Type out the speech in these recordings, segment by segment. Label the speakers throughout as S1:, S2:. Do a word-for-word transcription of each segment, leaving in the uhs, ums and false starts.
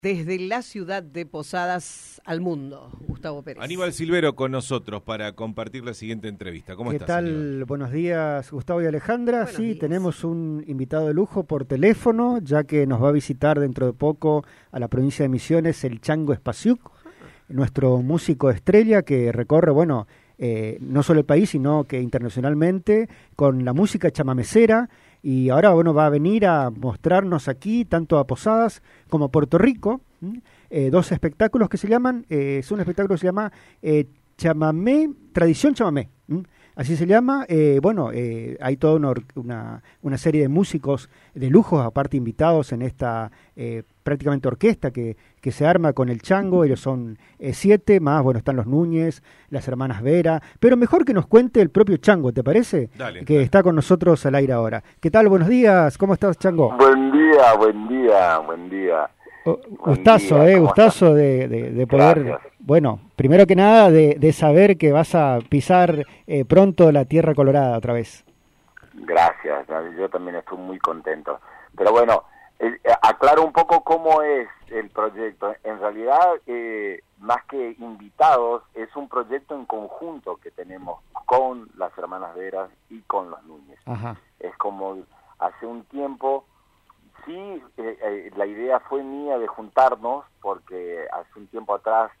S1: Desde la ciudad de Posadas al mundo, Gustavo Pérez.
S2: Aníbal Silvero con nosotros para compartir la siguiente entrevista. ¿Cómo
S3: ¿Qué
S2: estás,
S3: tal?
S2: Aníbal?
S3: Buenos días, Gustavo y Alejandra.
S1: Buenos
S3: sí,
S1: días.
S3: Tenemos un invitado de lujo por teléfono, ya que nos va a visitar dentro de poco a la provincia de Misiones el Chango Spasiuk, nuestro músico estrella que recorre, bueno, eh, no solo el país, sino que internacionalmente con la música chamamecera. Y ahora, bueno, va a venir a mostrarnos aquí, tanto a Posadas como a Puerto Rico, eh, dos espectáculos que se llaman, eh, es un espectáculo que se llama eh, Chamamé, Tradición Chamamé, ¿m? Así se llama. Eh, bueno, eh, hay toda una, una, una serie de músicos de lujo, aparte invitados en esta eh, prácticamente orquesta que, que se arma con el Chango. Ellos son eh, siete, más, bueno, están los Núñez, las hermanas Vera, pero mejor que nos cuente el propio Chango, ¿te parece?
S2: Dale,
S3: que
S2: dale.
S3: está con nosotros al aire ahora. ¿Qué tal? Buenos días, ¿cómo estás, Chango?
S4: Buen día, buen día, buen día.
S3: Oh,
S4: Buen
S3: gustazo,
S4: día,
S3: eh,
S4: ¿cómo
S3: gustazo de, de, de poder,
S4: Gracias.
S3: bueno, primero que nada de, de saber que vas a pisar eh, pronto la Tierra Colorada otra vez.
S4: Gracias, yo también estoy muy contento. Pero bueno, eh, aclaro un poco cómo es el proyecto. En realidad, eh, más que invitados, es un proyecto en conjunto que tenemos con las hermanas Veras y con los Núñez.
S3: Ajá.
S4: Es como hace un tiempo, sí, eh, eh, la idea fue mía de juntarnos, porque hace un tiempo atrás,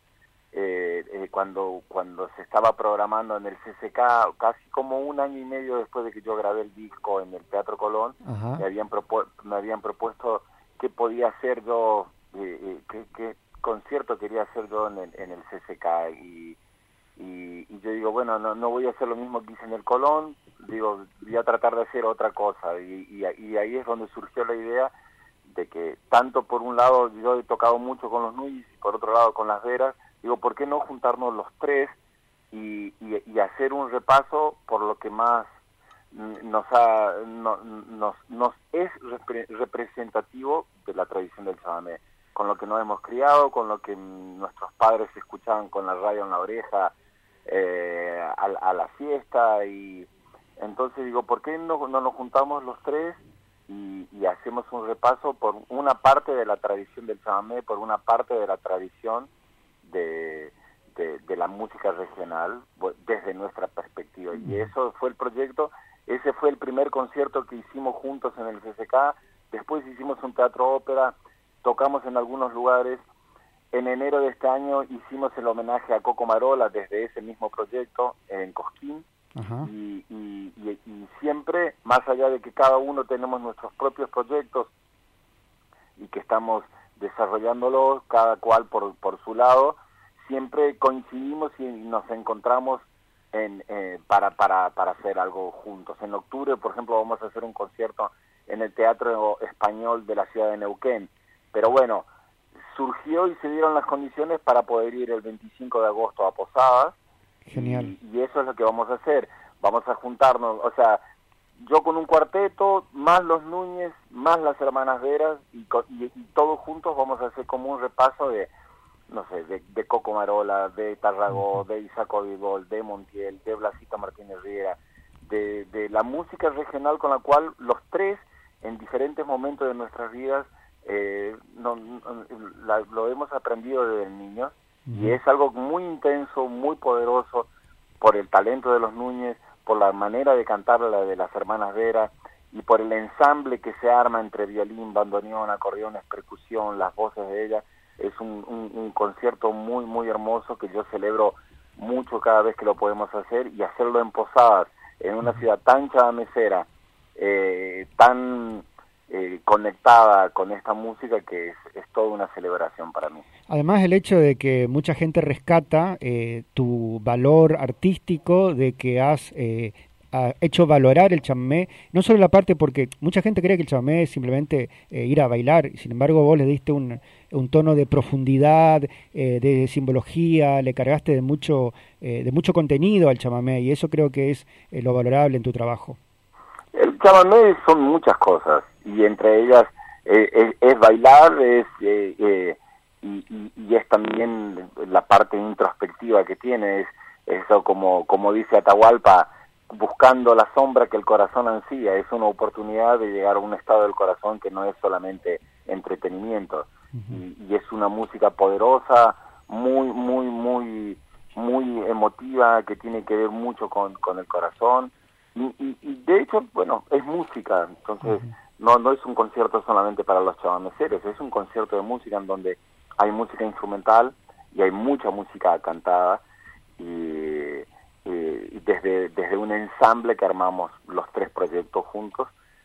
S4: eh, eh, cuando cuando se estaba programando en el C C K, casi como un año y medio después de que yo grabé el disco en el Teatro Colón,
S3: Ajá.
S4: me habían propu me habían propuesto qué podía hacer yo, eh, eh, qué, qué concierto quería hacer yo en el, en el C C K, y, y, y yo digo, bueno, no, no voy a hacer lo mismo que hice en el Colón, digo, voy a tratar de hacer otra cosa, y, y, y ahí es donde surgió la idea de que tanto por un lado yo he tocado mucho con los Núñez y por otro lado con las Veras, digo, ¿por qué no juntarnos los tres y, y, y hacer un repaso por lo que más nos ha, no, nos, nos es repre representativo de la tradición del chamamé, con lo que nos hemos criado, con lo que nuestros padres escuchaban con la radio en la oreja eh, a, a la fiesta? Y entonces digo, ¿por qué no, no nos juntamos los tres y, y hacemos un repaso por una parte de la tradición del chamamé, por una parte de la tradición de, de, de la música regional desde nuestra perspectiva? Y eso fue el proyecto. Ese fue el primer concierto que hicimos juntos en el C C K. Después hicimos un teatro ópera, tocamos en algunos lugares. En enero de este año hicimos el homenaje a Coco Marola desde ese mismo proyecto en Cosquín.
S3: Ajá.
S4: Y, y, y, y siempre, más allá de que cada uno tenemos nuestros propios proyectos y que estamos desarrollándolos cada cual por, por su lado, siempre coincidimos y nos encontramos en, eh, para, para, para hacer algo juntos. En octubre, por ejemplo, vamos a hacer un concierto en el Teatro Español de la ciudad de Neuquén. Pero bueno, surgió y se dieron las condiciones para poder ir el veinticinco de agosto a Posadas.
S3: Genial.
S4: Y, y eso es lo que vamos a hacer. Vamos a juntarnos, o sea, yo con un cuarteto, más los Núñez, más las hermanas Veras, y, y, y todos juntos vamos a hacer como un repaso de, no sé, de, de Coco Marola, de Tarragó, de Isaac Ovibol, de Montiel, de Blasito Martínez Riera, de, de la música regional con la cual los tres, en diferentes momentos de nuestras vidas, eh, no, no, la, lo hemos aprendido desde niños, uh-huh. Y es algo muy intenso, muy poderoso, por el talento de los Núñez, por la manera de cantar la de las hermanas Vera, y por el ensamble que se arma entre violín, bandoneón, acordeones, percusión, las voces de ella. Es un, un, un concierto muy, muy hermoso que yo celebro mucho cada vez que lo podemos hacer, y hacerlo en Posadas, en una ciudad tan chamamecera, eh, tan eh, conectada con esta música, que es, es toda una celebración para mí.
S3: Además, el hecho de que mucha gente rescata eh, tu valor artístico, de que has eh, ha hecho valorar el chamamé, no solo la parte, porque mucha gente cree que el chamamé es simplemente eh, ir a bailar, sin embargo vos le diste un, un tono de profundidad, eh, de simbología, le cargaste de mucho, eh, de mucho contenido al chamamé, y eso creo que es eh, lo valorable en tu trabajo.
S4: El chamamé son muchas cosas, y entre ellas eh, es, es bailar, es eh, eh, y, y, y es también la parte introspectiva que tiene, es eso, como, como dice Atahualpa, buscando la sombra que el corazón ansía. Es una oportunidad de llegar a un estado del corazón que no es solamente entretenimiento, uh-huh. y, y es una música poderosa, muy, muy, muy, muy emotiva, que tiene que ver mucho con, con el corazón, y, y, y de hecho, bueno, es música, entonces uh-huh. no, no es un concierto solamente para los chamameceros, es un concierto de música en donde hay música instrumental y hay mucha música cantada, y, y desde, desde un ensamble que armamos los tres proyectos juntos.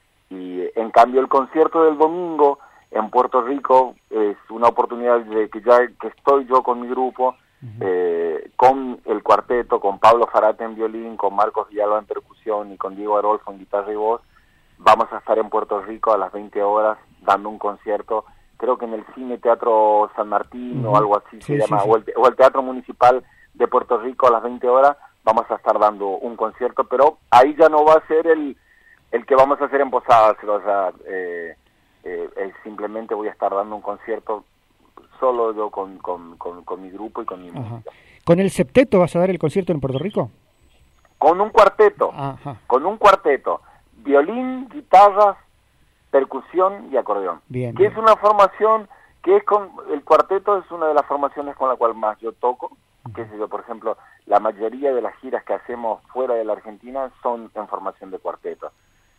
S4: Y en cambio el concierto del domingo en Puerto Rico es una oportunidad de que ya que estoy yo con mi grupo, uh-huh. eh, con el cuarteto, con Pablo Farate en violín, con Marcos Villalba en percusión y con Diego Arolfo en guitarra y voz. Vamos a estar en Puerto Rico a las veinte horas dando un concierto, creo que en el Cine Teatro San Martín uh-huh. o algo así sí, se llama, sí, sí. O, el, o el Teatro Municipal de Puerto Rico a las veinte horas, vamos a estar dando un concierto, pero ahí ya no va a ser el el que vamos a hacer en Posadas, o sea, eh, eh, eh, simplemente voy a estar dando un concierto solo yo con, con, con, con mi grupo y con mi Ajá. música.
S3: ¿Con el septeto vas a dar el concierto en Puerto Rico?
S4: Con un cuarteto, Ajá. con un cuarteto, violín, guitarras, percusión y acordeón,
S3: bien,
S4: que
S3: bien.
S4: es una formación que es con, el cuarteto es una de las formaciones con la cual más yo toco, uh-huh. qué sé yo, por ejemplo, la mayoría de las giras que hacemos fuera de la Argentina son en formación de cuarteto.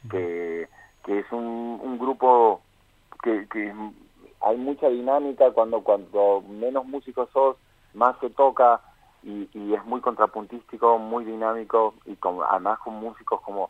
S4: Que, que es un, un grupo que, que hay mucha dinámica, cuando cuando menos músicos sos, más se toca, y, y es muy contrapuntístico, muy dinámico, y con, además con músicos como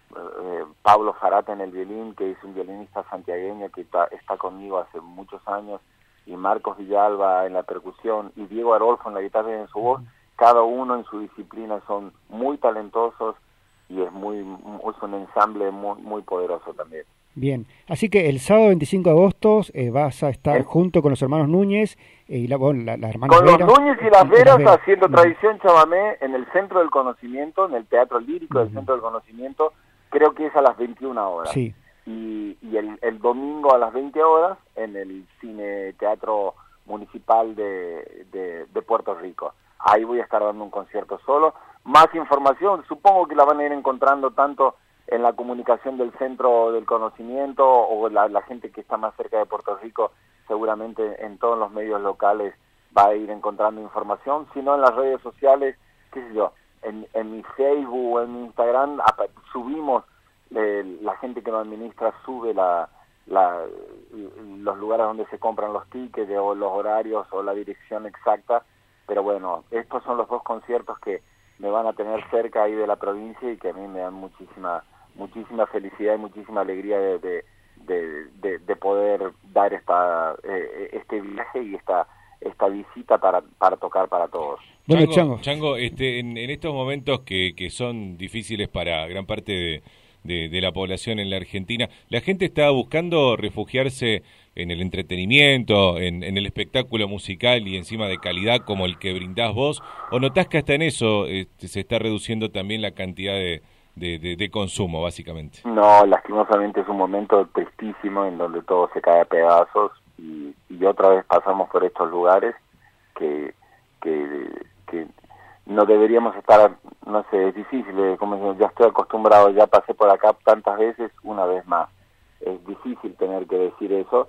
S4: eh, Pablo Farate en el violín, que es un violinista santiagueño que ta, está conmigo hace muchos años, y Marcos Villalba en la percusión, y Diego Arolfo en la guitarra y en su voz, cada uno en su disciplina son muy talentosos, y es muy es un ensamble muy muy poderoso también.
S3: Bien, así que el sábado veinticinco de agosto eh, vas a estar ¿Eh? junto con los hermanos Núñez eh, y la, bueno, la, la hermana
S4: con
S3: Vera,
S4: los Núñez y las
S3: y,
S4: Veras
S3: y las
S4: haciendo tradición chamamé en el Centro del Conocimiento, en el Teatro Lírico uh-huh. del Centro del Conocimiento, creo que es a las veintiuna horas.
S3: Sí.
S4: Y, y el, el domingo a las veinte horas en el Cine Teatro Municipal de, de, de Puerto Rico. Ahí voy a estar dando un concierto solo. Más información, supongo que la van a ir encontrando tanto en la comunicación del Centro del Conocimiento o la, la gente que está más cerca de Puerto Rico, seguramente en todos los medios locales va a ir encontrando información, sino en las redes sociales, qué sé yo, en, en mi Facebook o en mi Instagram subimos, eh, la gente que lo administra sube la, la, los lugares donde se compran los tickets o los horarios o la dirección exacta, pero bueno, estos son los dos conciertos que me van a tener cerca ahí de la provincia y que a mí me dan muchísima muchísima felicidad y muchísima alegría de, de, de, de, de poder dar esta eh, este viaje y esta esta visita para para tocar para todos.
S2: Chango, Chango, Chango este, en, en estos momentos que, que son difíciles para gran parte de, de, de la población en la Argentina, ¿la gente está buscando refugiarse en el entretenimiento, en, en el espectáculo musical y encima de calidad como el que brindás vos? ¿O notás que hasta en eso este, se está reduciendo también la cantidad de, de, de, de consumo, básicamente?
S4: No, lastimosamente es un momento tristísimo en donde todo se cae a pedazos y, y otra vez pasamos por estos lugares que, que, que no deberíamos estar, no sé, es difícil, como digo, ya estoy acostumbrado, ya pasé por acá tantas veces, una vez más. Es difícil tener que decir eso,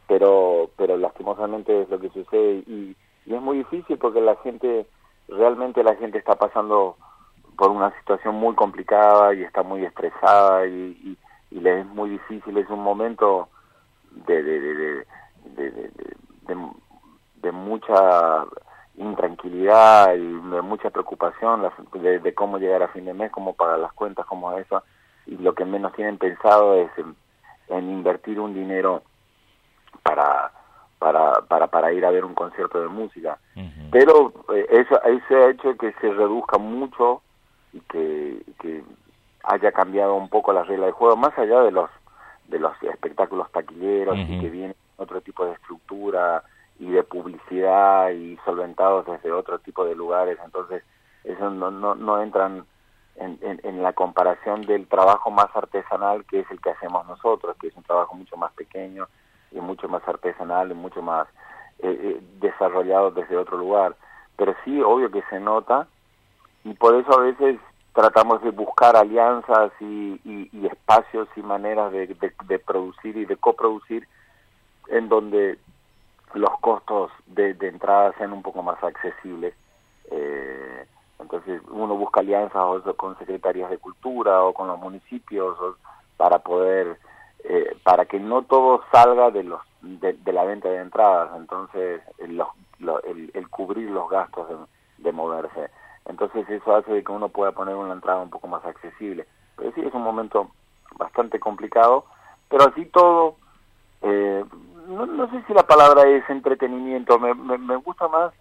S4: pero pero lastimosamente es lo que sucede y, y es muy difícil porque la gente, realmente la gente está pasando por una situación muy complicada y está muy estresada y, y, y le es muy difícil, es un momento de de de de, de, de, de, de mucha intranquilidad y de mucha preocupación de, de cómo llegar a fin de mes, cómo pagar las cuentas, como eso, y lo que menos tienen pensado es en, en invertir un dinero para para para para ir a ver un concierto de música. Uh-huh. Pero eh, eso eso ha hecho que se reduzca mucho y que, que haya cambiado un poco la regla de juego, más allá de los de los espectáculos taquilleros uh-huh. y que vienen otro tipo de estructura y de publicidad y solventados desde otro tipo de lugares. Entonces eso no no, no entran en, en, en la comparación del trabajo más artesanal que es el que hacemos nosotros, que es un trabajo mucho más pequeño y mucho más artesanal y mucho más eh, eh, desarrollado desde otro lugar. Pero sí, obvio que se nota, y por eso a veces tratamos de buscar alianzas y, y, y espacios y maneras de, de, de producir y de coproducir en donde los costos de, de entrada sean un poco más accesibles. Eh, entonces uno busca alianzas o con secretarías de cultura o con los municipios o, para poder, eh, para que no todo salga de los de, de la venta de entradas, entonces los, lo, el, el cubrir los gastos de, de moverse. Entonces eso hace de que uno pueda poner una entrada un poco más accesible. Pero sí, es un momento bastante complicado, pero así todo, eh, no, no sé si la palabra es entretenimiento, me, me, me gusta más,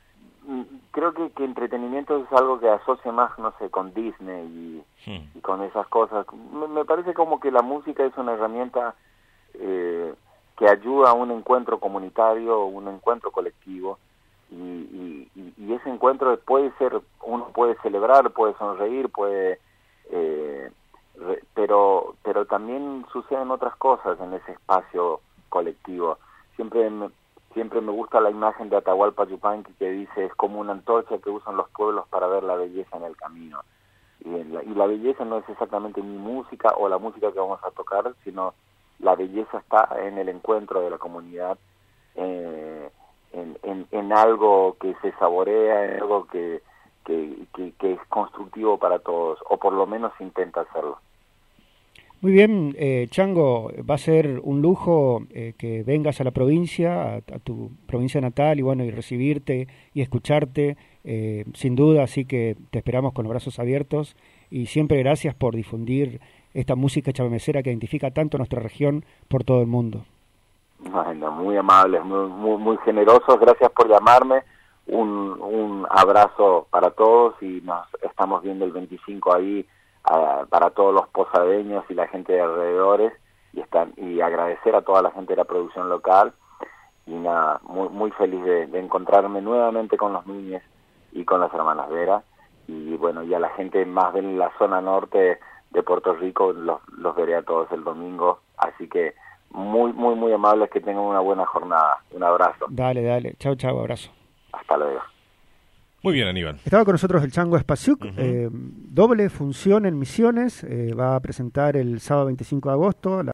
S4: creo que, que entretenimiento es algo que asocia más, no sé, con Disney y, sí. y con esas cosas. Me, me parece como que la música es una herramienta eh, que ayuda a un encuentro comunitario, un encuentro colectivo, y, y, y ese encuentro puede ser, uno puede celebrar, puede sonreír, puede... Eh, re, pero pero también suceden otras cosas en ese espacio colectivo. Siempre me, siempre me gusta la imagen de Atahualpa Yupanqui que dice, es como una antorcha que usan los pueblos para ver la belleza en el camino. Y la, y la belleza no es exactamente mi música o la música que vamos a tocar, sino la belleza está en el encuentro de la comunidad, eh, en, en, en algo que se saborea, en algo que, que, que, que es constructivo para todos, o por lo menos intenta hacerlo.
S3: Muy bien, eh, Chango, va a ser un lujo eh, que vengas a la provincia, a, a tu provincia natal, y bueno, y recibirte y escucharte, eh, sin duda, así que te esperamos con los brazos abiertos, y siempre gracias por difundir esta música chamamecera que identifica tanto nuestra región por todo el mundo.
S4: Bueno, muy amables, muy, muy, muy generosos, gracias por llamarme, un, un abrazo para todos, y nos estamos viendo el veinticinco ahí, a, para todos los posadeños y la gente de alrededores, y están y agradecer a toda la gente de la producción local, y nada, muy, muy feliz de, de encontrarme nuevamente con los niños y con las hermanas Vera, y bueno, y a la gente más de la zona norte de Puerto Rico los, los veré a todos el domingo, así que muy, muy, muy amables, que tengan una buena jornada. Un abrazo.
S3: Dale, dale. Chau, chau, abrazo.
S4: Hasta luego.
S2: Muy bien, Aníbal.
S3: Estaba con nosotros el Chango Espasiuk, uh-huh. eh, doble función en Misiones, eh, va a presentar el sábado veinticinco de agosto. La